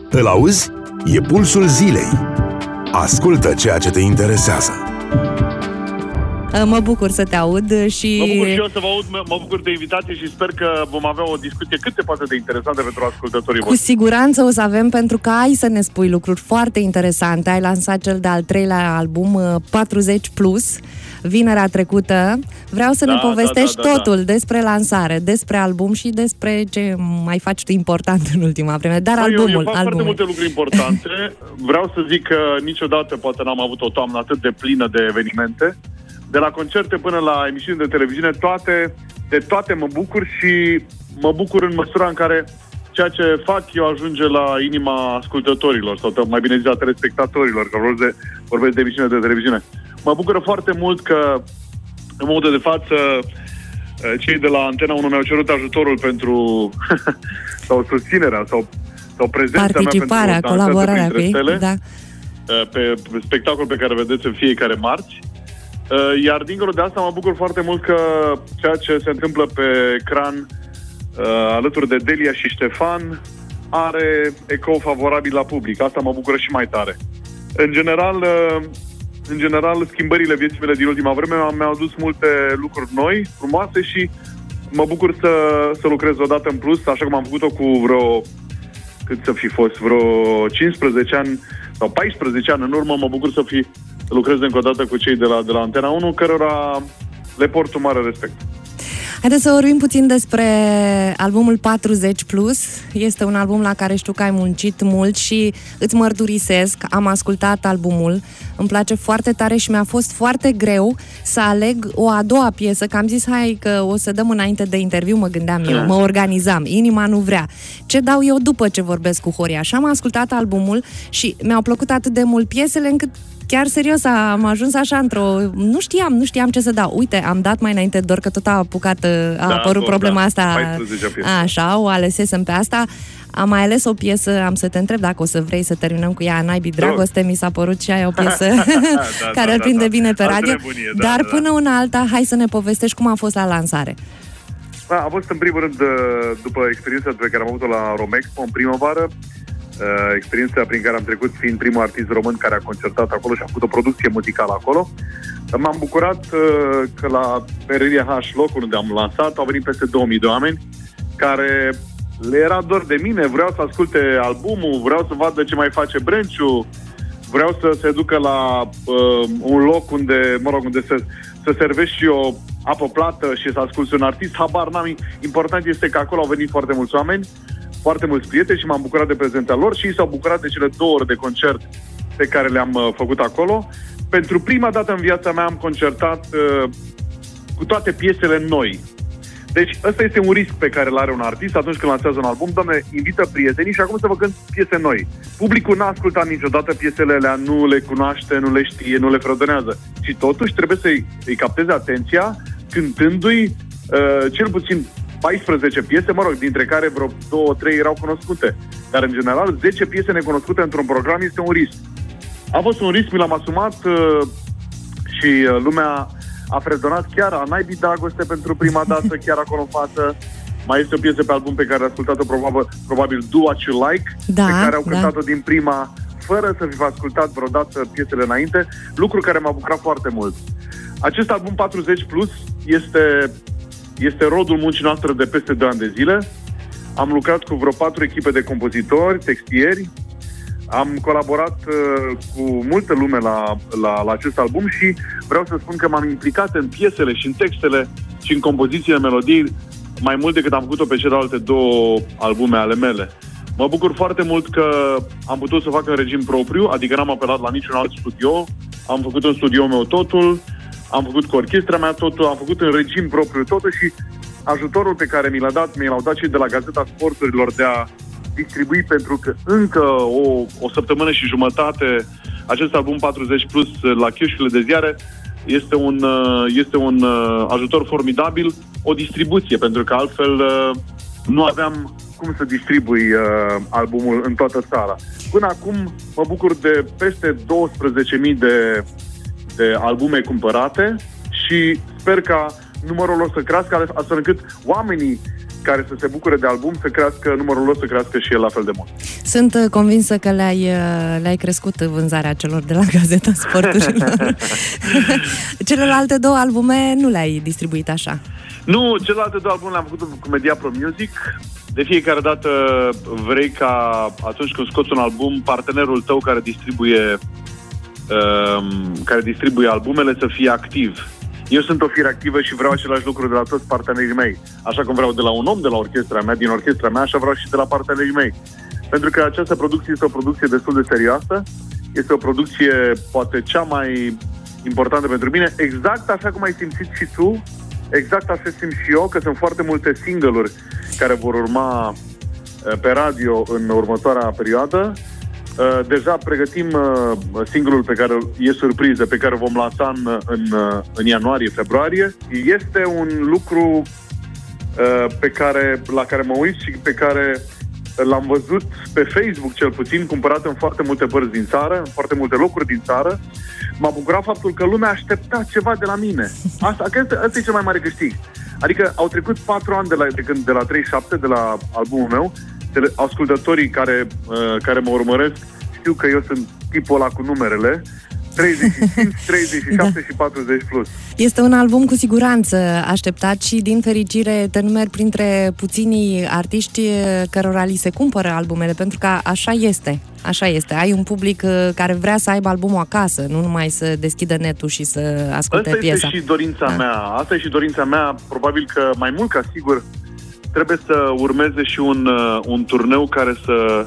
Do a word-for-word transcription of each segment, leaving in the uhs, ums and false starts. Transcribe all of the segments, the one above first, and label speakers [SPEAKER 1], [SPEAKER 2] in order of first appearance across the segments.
[SPEAKER 1] Îl auzi? E pulsul zilei. Ascultă ceea ce te interesează.
[SPEAKER 2] Mă bucur să te aud și...
[SPEAKER 3] Mă bucur și eu să vă aud, mă bucur de invitație și sper că vom avea o discuție cât se poate de interesantă pentru ascultătorii
[SPEAKER 2] Cu
[SPEAKER 3] voștri.
[SPEAKER 2] siguranță o să avem, pentru că ai să ne spui lucruri foarte interesante. Ai lansat cel de-al treilea album, patruzeci plus, vinerea trecută. Vreau să
[SPEAKER 3] da,
[SPEAKER 2] ne povestești
[SPEAKER 3] da, da, da,
[SPEAKER 2] totul
[SPEAKER 3] da.
[SPEAKER 2] despre lansare, despre album și despre ce mai faci tu important în ultima vreme. Dar
[SPEAKER 3] Bă,
[SPEAKER 2] albumul,
[SPEAKER 3] eu, eu fac
[SPEAKER 2] albumul.
[SPEAKER 3] foarte multe lucruri importante. Vreau să zic că niciodată poate n-am avut o toamnă atât de plină de evenimente. De la concerte până la emisiuni de televiziune, toate, de toate mă bucur și mă bucur în măsura în care ceea ce fac eu ajunge la inima ascultătorilor, sau mai bine zis la telespectatorilor, că vorbesc de, vorbesc de emisiune de televiziune. Mă bucură foarte mult că, în modul de față, cei de la Antena unu mi-au cerut ajutorul pentru sau susținerea sau, sau prezența
[SPEAKER 2] participarea,
[SPEAKER 3] mea pentru
[SPEAKER 2] colaborarea cu ei, da.
[SPEAKER 3] pe spectacol pe care vedeți în fiecare marți. Iar dincolo de asta mă bucur foarte mult că ceea ce se întâmplă pe ecran alături de Delia și Ștefan are ecou favorabil la public. Asta mă bucură și mai tare. În general, în general schimbările vieții mele din ultima vreme mi-au adus multe lucruri noi, frumoase și mă bucur să, să lucrez odată în plus, așa cum am făcut-o cu vreo, cât să fi fost, vreo cincisprezece ani sau paisprezece ani în urmă. Mă bucur să fi lucrez încă o dată cu cei de la, de la Antena unu, cărora le port un mare respect.
[SPEAKER 2] Haideți să vorbim puțin despre albumul patruzeci plus. Este un album la care știu că ai muncit mult și îți mărturisesc, am ascultat albumul, îmi place foarte tare și mi-a fost foarte greu să aleg o a doua piesă, că am zis, hai că o să dăm înainte de interviu, mă gândeam eu, mă organizam, inima nu vrea. Ce dau eu după ce vorbesc cu Horia? Și am ascultat albumul și mi-au plăcut atât de mult piesele încât chiar serios am ajuns așa într-o... Nu știam, nu știam ce să dau. Uite, am dat mai înainte, doar că tot a apucat, a da, apărut bun, problema da. asta. Așa, o alesesem pe asta. Am mai ales o piesă, am să te întreb dacă o să vrei să terminăm cu ea, Naibii Dragoste, mi s-a părut și aia o piesă da, care da, îl prinde da, bine pe radio. Nebunie, da, dar da, până da. una alta, hai să ne povestești cum a fost la lansare.
[SPEAKER 3] Da, a fost în primul rând, după experiența pe care am avut-o la Romexpo în primăvară, Uh, experiența prin care am trecut fiind primul artist român care a concertat acolo și a făcut o producție muzicală acolo. M-am bucurat uh, că la Pereria H, locul unde am lansat, au venit peste două mii de oameni care le era dor de mine, vreau să asculte albumul, vreau să vadă ce mai face Brânciu, vreau să se ducă la uh, un loc unde, mă rog, unde să, să servești și o apă plată și să asculti un artist. Habar n-am, important este că acolo au venit foarte mulți oameni, foarte mulți prieteni și m-am bucurat de prezența lor și ei s-au bucurat de cele două ore de concert pe care le-am uh, făcut acolo. Pentru prima dată în viața mea am concertat uh, cu toate piesele noi. Deci ăsta este un risc pe care îl are un artist atunci când lansează un album. Doamne, invită prietenii și acum să vă cânt piese noi. Publicul n-a ascultat niciodată piesele alea, nu le cunoaște, nu le știe, nu le fredоnează. Și totuși trebuie să-i, să-i capteze atenția cântându-i uh, cel puțin paisprezece piese, mă rog, dintre care vreo două, trei erau cunoscute. Dar, în general, zece piese necunoscute într-un program este un risc. A fost un risc, mi l-am asumat uh, și uh, lumea a fredonat chiar a Naibii Dragoste pentru prima dată, chiar acolo în față. Mai este o piesă pe album pe care a ascultat-o probabil, probabil Do What You Like, da, pe care au cântat-o da. din prima, fără să fi ascultat vreodată piesele înainte, lucru care m-a bucurat foarte mult. Acest album patruzeci plus este... Este rodul muncii noastre de peste doi ani de zile. Am lucrat cu vreo patru echipe de compozitori, textieri. Am colaborat uh, cu multă lume la, la, la acest album și vreau să spun că m-am implicat în piesele și în textele și în compozițiile melodii mai mult decât am făcut-o pe celelalte două albume ale mele. Mă bucur foarte mult că am putut să fac în regim propriu, adică n-am apelat la niciun alt studio. Am făcut în studioul meu totul. Am făcut cu orchestra mea totul, am făcut în regim propriu totul și ajutorul pe care mi l-a dat, mi l-au dat și de la Gazeta Sporturilor de a distribui pentru că încă o, o săptămână și jumătate acest album patruzeci plus la chioșcurile de ziare este un, este un ajutor formidabil, o distribuție, pentru că altfel nu aveam cum să distribui albumul în toată țara. Până acum mă bucur de peste douăsprezece mii de de albume cumpărate și sper ca numărul lor să crească astfel încât oamenii care să se bucure de album, să crească, numărul lor să crească și el la fel de mult.
[SPEAKER 2] Sunt convinsă că le-ai, le-ai crescut vânzarea celor de la Gazeta Sporturilor. Celelalte două albume nu le-ai distribuit așa.
[SPEAKER 3] Nu, celelalte două albume le-am făcut cu Media Pro Music. De fiecare dată vrei ca atunci când scoți un album, partenerul tău care distribuie um, care distribuie albumele să fie activ. Eu sunt o fire activă și vreau același lucru de la toți partenerii mei. Așa cum vreau de la un om de la orchestra mea, din orchestra mea, așa vreau și de la partenerii mei. Pentru că această producție este o producție destul de serioasă, este o producție poate cea mai importantă pentru mine, exact așa cum ai simțit și tu, exact așa simt și eu, că sunt foarte multe single-uri care vor urma pe radio în următoarea perioadă. Deja pregătim single-ul pe care e surpriză, pe care vom lansa în, în, în ianuarie-februarie. Este un lucru pe care, la care mă uit și pe care l-am văzut pe Facebook, cel puțin, cumpărat în foarte multe părți din țară, în foarte multe locuri din țară. M-a bucurat faptul că lumea aștepta ceva de la mine. Asta, asta, asta e cel mai mare câștig. Adică au trecut patru ani de la, de când, de la treizeci și șapte, de la albumul meu. De, ascultătorii care, uh, care mă urmăresc știu că eu sunt tipul ăla cu numerele. treizeci și cinci, treizeci și șapte da. Și patruzeci plus.
[SPEAKER 2] Este un album cu siguranță așteptat și, din fericire, te numeri printre puținii artiști cărora li se cumpără albumele, pentru că așa este. Așa este. Ai un public care vrea să aibă albumul acasă, nu numai să deschidă netul și să asculte
[SPEAKER 3] Asta
[SPEAKER 2] piesa.
[SPEAKER 3] Asta este și dorința da. mea. Asta e și dorința mea. Probabil că mai mult ca sigur trebuie să urmeze și un, un turneu care să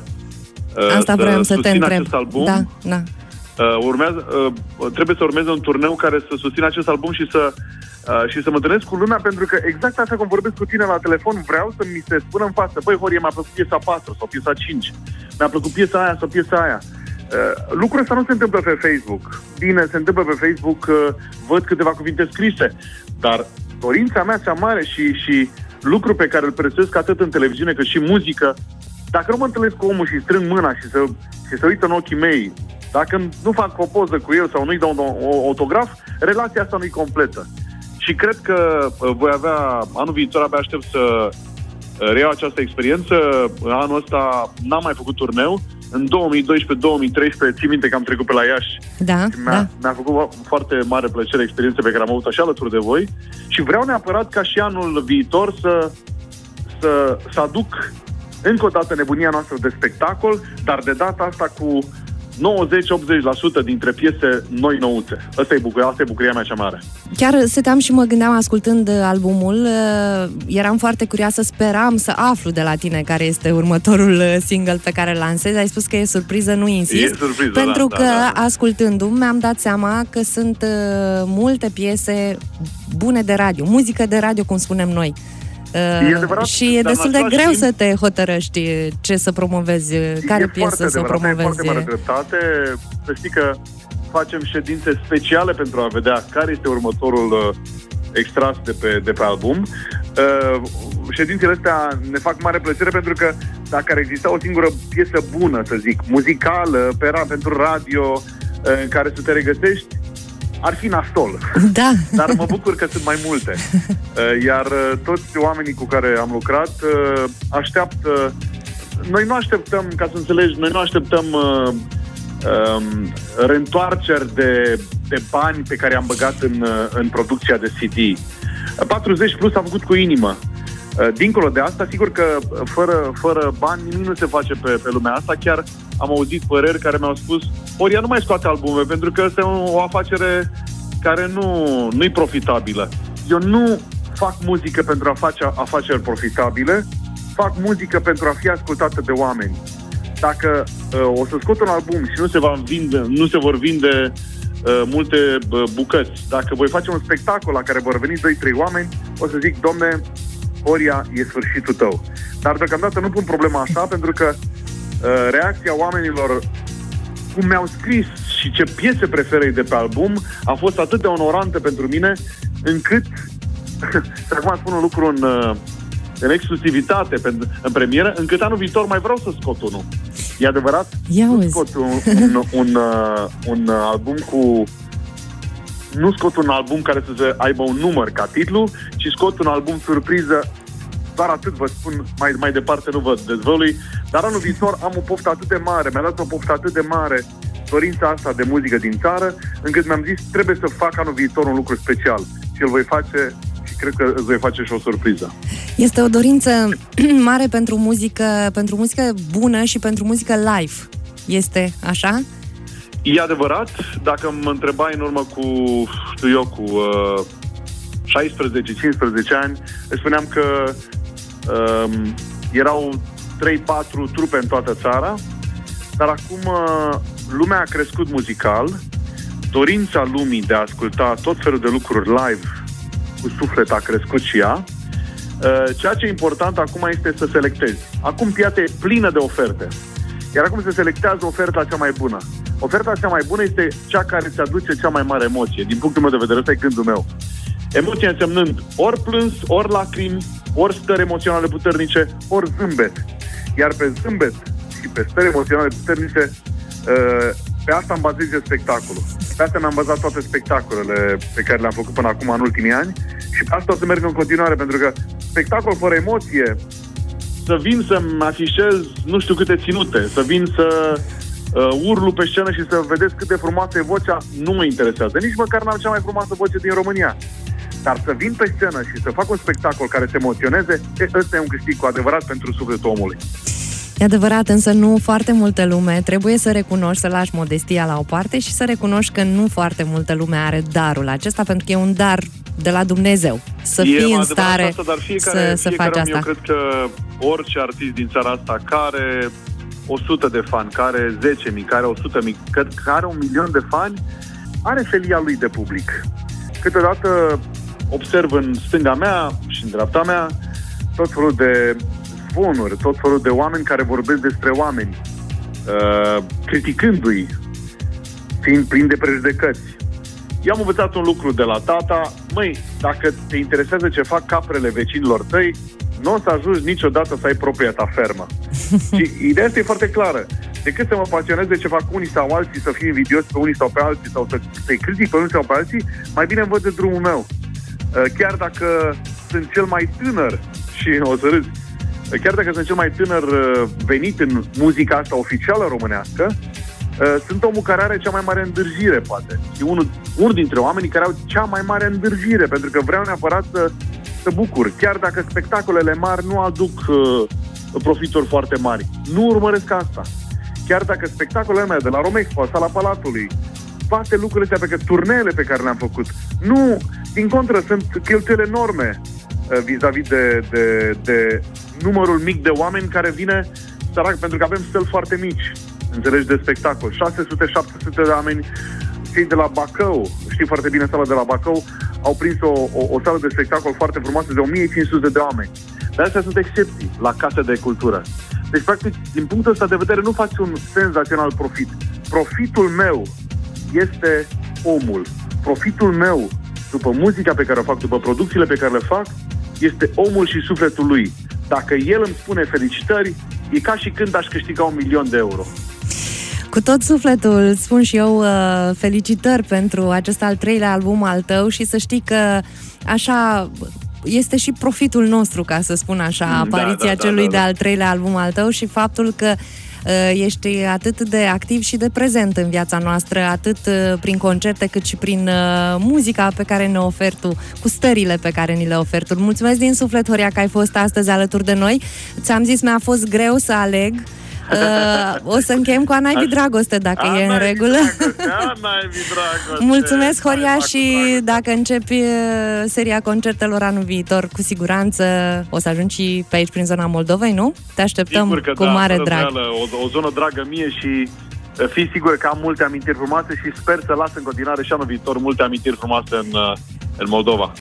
[SPEAKER 2] Asta
[SPEAKER 3] să
[SPEAKER 2] vreau să te întreb.
[SPEAKER 3] acest album.
[SPEAKER 2] Da, da.
[SPEAKER 3] Uh, urmează, uh, trebuie să urmeze un turneu care să susțină acest album și să, uh, și să mă întâlnesc cu lumea, pentru că exact așa cum vorbesc cu tine la telefon, vreau să mi se spună în față: băi, Horie, mi-a plăcut piesa patru sau piesa cinci, mi-a plăcut piesa aia sau piesa aia. Uh, lucrul ăsta nu se întâmplă pe Facebook. Bine, se întâmplă pe Facebook, uh, văd câteva cuvinte scrise, dar dorința mea cea mare și, și lucru pe care îl prețuiesc atât în televiziune cât și muzică, dacă nu mă întâlnesc cu omul și strâng mâna și să, și să uită în ochii mei, dacă nu fac o poză cu el sau nu-i dau un autograf, relația asta nu-i completă. Și cred că voi avea, anul viitor abia aștept să reiau această experiență. Anul ăsta n-am mai făcut turneu. În două mii doisprezece două mii treisprezece, țin minte că am trecut pe la Iași.
[SPEAKER 2] Da,
[SPEAKER 3] mi-a,
[SPEAKER 2] da.
[SPEAKER 3] mi-a făcut foarte mare plăcere experiența pe care am avut-o și alături de voi. Și vreau neapărat ca și anul viitor să, să, să aduc încă o dată nebunia noastră de spectacol, dar de data asta cu nouăzeci-optzeci la sută dintre piese noi nouțe. Asta e bucuria, asta e bucuria mea cea mare.
[SPEAKER 2] Chiar stăteam și mă gândeam ascultând albumul, eram foarte curioasă, speram să aflu de la tine care este următorul single pe care îl lansezi. Ai spus că e surpriză, nu insist.
[SPEAKER 3] E surpriză,
[SPEAKER 2] pentru
[SPEAKER 3] da,
[SPEAKER 2] că,
[SPEAKER 3] da, da.
[SPEAKER 2] ascultându-mi, mi-am dat seama că sunt multe piese bune de radio, muzică de radio, cum spunem noi.
[SPEAKER 3] E adevărat,
[SPEAKER 2] și e destul de greu timp să te hotărăști ce să promovezi, care piesă să promovezi.
[SPEAKER 3] E foarte mare dreptate. Să știi că facem ședințe speciale pentru a vedea care este următorul uh, extras de pe, de pe album. Uh, ședințele astea ne fac mare plăcere, pentru că dacă ar exista o singură piesă bună, să zic, muzicală, pe, pentru radio, uh, în care să te regăsești, ar fi nasol.
[SPEAKER 2] Da.
[SPEAKER 3] Dar mă bucur că sunt mai multe. Iar toți oamenii cu care am lucrat așteaptă... Noi nu așteptăm, ca să înțelegi, noi nu așteptăm uh, um, reîntoarceri de, de bani pe care am băgat în, în producția de C D. patruzeci plus am făcut cu inimă. Dincolo de asta, sigur că fără, fără bani nimic nu se face pe, pe lumea asta. Chiar am auzit păreri care mi-au spus: Horia, nu mai scoate albume, pentru că este o, o afacere care nu, nu-i profitabilă. Eu nu fac muzică pentru a face afaceri profitabile, fac muzică pentru a fi ascultată de oameni. Dacă uh, o să scot un album și nu se, va vinde, nu se vor vinde uh, multe uh, bucăți, dacă voi face un spectacol la care vor veni doi trei oameni, o să zic: domne, Horia, e sfârșitul tău. Dar deocamdată nu pun problema așa, pentru că uh, reacția oamenilor, cum mi-au scris și ce piese preferă de pe album, a fost atât de onorantă pentru mine, încât să acum spun un lucru în, uh, în exclusivitate, în, în premieră, încât anul viitor mai vreau să scot unul. E adevărat? Nu scot un, un, un, un, uh, un album cu... Nu scot un album care să aibă un număr ca titlu, ci scot un album surpriză doar atât vă spun, mai, mai departe nu vă dezvălui, dar anul viitor am o poftă atât de mare, mi-a dat o poftă atât de mare, dorința asta de muzică din țară, încât mi-am zis, trebuie să fac anul viitor un lucru special și îl voi face și cred că îți voi face și o surpriză.
[SPEAKER 2] Este o dorință mare pentru muzică, pentru muzică bună și pentru muzică live. Este așa?
[SPEAKER 3] E adevărat, dacă mă întrebai în urmă cu, știu eu, cu uh, șaisprezece cincisprezece ani, îți spuneam că uh, erau trei patru trupe în toată țara, dar acum uh, lumea a crescut muzical, dorința lumii de a asculta tot felul de lucruri live cu suflet a crescut și ea. Uh, ceea ce e important acum este să selectezi. Acum piața e plină de oferte, iar acum se selectează oferta cea mai bună. Oferta cea mai bună este cea care îți aduce cea mai mare emoție. Din punctul meu de vedere, ăsta e gândul meu. Emoție însemnând ori plâns, ori lacrimi, ori stări emoționale puternice, ori zâmbet. Iar pe zâmbet și pe stări emoționale puternice, pe asta îmi bazez spectacolul. Pe asta mi-am bazat toate spectacolele pe care le-am făcut până acum în ultimii ani și pe asta o să merg în continuare, pentru că spectacol fără emoție, să vin să-mi afișez nu știu câte ținute, să vin să uh, urlu pe scenă și să vedeți cât de frumoasă e vocea, nu mă interesează. Nici măcar n-am cea mai frumoasă voce din România. Dar să vin pe scenă și să fac un spectacol care să emoționeze, ăsta e un câștig cu adevărat pentru sufletul omului.
[SPEAKER 2] E adevărat, însă nu foarte multă lume. Trebuie să recunoști, să lași modestia la o parte și să recunoști că nu foarte multă lume are darul acesta, pentru că e un dar de la Dumnezeu. Să
[SPEAKER 3] e
[SPEAKER 2] fii în stare
[SPEAKER 3] asta, dar fiecare,
[SPEAKER 2] să, să faci asta.
[SPEAKER 3] Eu cred că orice artist din țara asta care o sută de fani, care zece mii, care o sută mii, care un milion de fani, are felia lui de public. Câteodată observ în stânga mea și în dreapta mea tot felul de zvonuri, tot felul de oameni care vorbesc despre oameni, uh, criticându-i, fiind plini de prejudecăți. Eu am învățat un lucru de la tata: măi, dacă te interesează ce fac caprele vecinilor tăi, nu o să ajungi niciodată să ai propria ta fermă. Și ideea asta e foarte clară. Decât să mă pasionez de ce fac unii sau alții, să fiu invidios pe unii sau pe alții, sau să, să-i critic pe unii sau pe alții, mai bine îmi văd de drumul meu. Chiar dacă sunt cel mai tânăr, și o să râzi, chiar dacă sunt cel mai tânăr venit în muzica asta oficială românească, sunt omul care are cea mai mare îndârjire, poate. Și unul, unul dintre oamenii care au cea mai mare îndârjire, pentru că vreau neapărat să, să bucur. Chiar dacă spectacolele mari nu aduc uh, profituri foarte mari. Nu urmăresc asta. Chiar dacă spectacolele mele de la Romexpo, Sala Palatului, toate lucrurile astea, pe că turneele pe care le-am făcut, nu, din contră, sunt cheltuieli enorme uh, vis-a-vis de, de, de numărul mic de oameni care vine sărac, pentru că avem stăli foarte mici, înțelegi, de spectacol. șase sute șapte sute de oameni. Cei de la Bacău, știi foarte bine sala de la Bacău, au prins o, o, o sală de spectacol foarte frumoasă de o mie cinci sute de oameni. Dar astea sunt excepții la case de cultură. Deci, practic, din punctul ăsta de vedere, nu faci un senzațional profit. Profitul meu este omul. Profitul meu, după muzica pe care o fac, după producțiile pe care le fac, este omul și sufletul lui. Dacă el îmi spune felicitări, e ca și când aș câștiga un milion de euro.
[SPEAKER 2] Cu tot sufletul spun și eu uh, felicitări pentru acest al treilea album al tău și să știi că așa este și profitul nostru, ca să spun așa,
[SPEAKER 3] da,
[SPEAKER 2] apariția
[SPEAKER 3] da,
[SPEAKER 2] celui
[SPEAKER 3] da, da, da.
[SPEAKER 2] de al treilea album al tău și faptul că uh, ești atât de activ și de prezent în viața noastră, atât uh, prin concerte cât și prin uh, muzica pe care ne oferi tu, cu stările pe care ni le oferi tu. Mulțumesc din suflet, Horia, că ai fost astăzi alături de noi. Ți-am zis, mi-a fost greu să aleg. Uh, o să încheiem cu Ana-i dragoste, dacă
[SPEAKER 3] Ana
[SPEAKER 2] e în regulă.
[SPEAKER 3] Dragoste,
[SPEAKER 2] mulțumesc, Horia, și dacă începi seria concertelor anul viitor, cu siguranță o să ajungi și pe aici, prin zona Moldovei, nu? Te așteptăm cu
[SPEAKER 3] da,
[SPEAKER 2] mare drag.
[SPEAKER 3] O, o zonă dragă mie și fii sigur că am multe amintiri frumoase și sper să las în continuare și anul viitor multe amintiri frumoase în, în Moldova.